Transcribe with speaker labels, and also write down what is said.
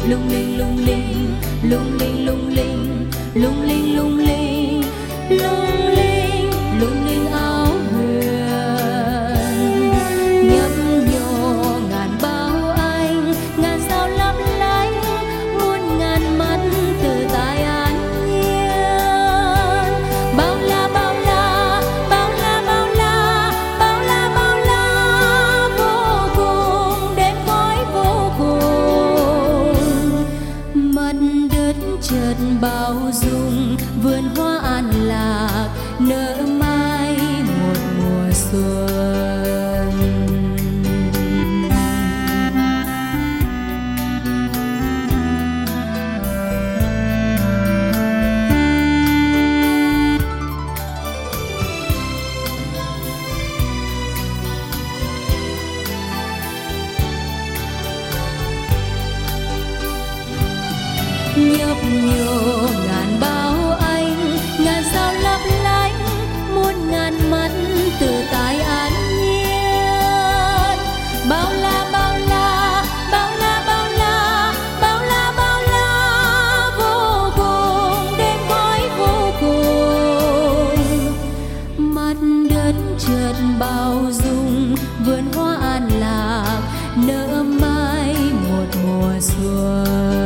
Speaker 1: lung linh lung linh lung linh lung linh lung linh lung linh lung linh lung linh áo huyền nhấp nhô ngàn bao anh ngàn sao lấp lánh muôn ngàn mắt từ tai an nhiên bao la bao la bao la bao la bao la bao la vô cùng đêm khói vô cùng mặt đất chợt bao dung vườn hoa an lạc nở mai một mùa xuân. Nhấp nhô ngàn bao anh ngàn sao lấp lánh muôn ngàn mắt từ tai an nhiên bao la bao la bao la bao la bao la bao la vô cùng đêm khói vô cùng mặt đất chợt bao dung vườn hoa an lạc nở mai một mùa xuân.